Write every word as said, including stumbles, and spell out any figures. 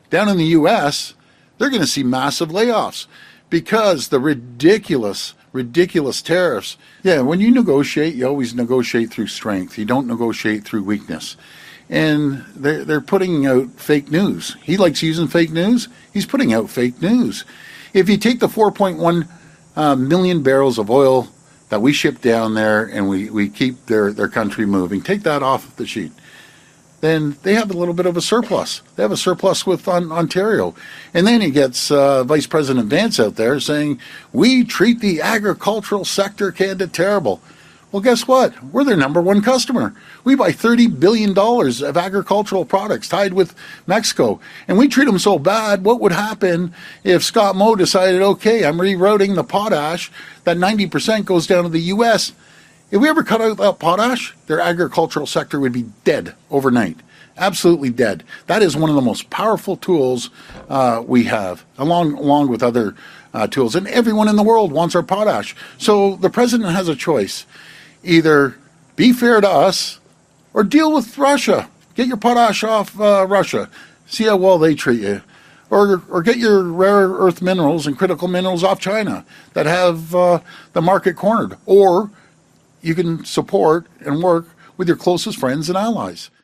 Down in the U S, they're going to see massive layoffs because the ridiculous, ridiculous tariffs. Yeah, when you negotiate, you always negotiate through strength. You don't negotiate through weakness. And they're, they're putting out fake news. He likes using fake news. He's putting out fake news. If you take the four point one uh, million barrels of oil that we ship down there and we, we keep their, their country moving, take that off the sheet, then they have a little bit of a surplus. They have a surplus with on, Ontario. And then he gets uh, Vice President Vance out there saying, we treat the agricultural sector Canada terrible. Well, guess what? We're their number one customer. We buy thirty billion dollars of agricultural products tied with Mexico. And we treat them so bad, what would happen if Scott Moe decided, okay, I'm rerouting the potash, that ninety percent goes down to the U S. If we ever cut out that potash, their agricultural sector would be dead overnight. Absolutely dead. That is one of the most powerful tools uh, we have, along along with other uh, tools. And everyone in the world wants our potash. So the president has a choice. Either be fair to us or deal with Russia. Get your potash off uh, Russia. See how well they treat you. Or or get your rare earth minerals and critical minerals off China that have uh, the market cornered. Or you can support and work with your closest friends and allies.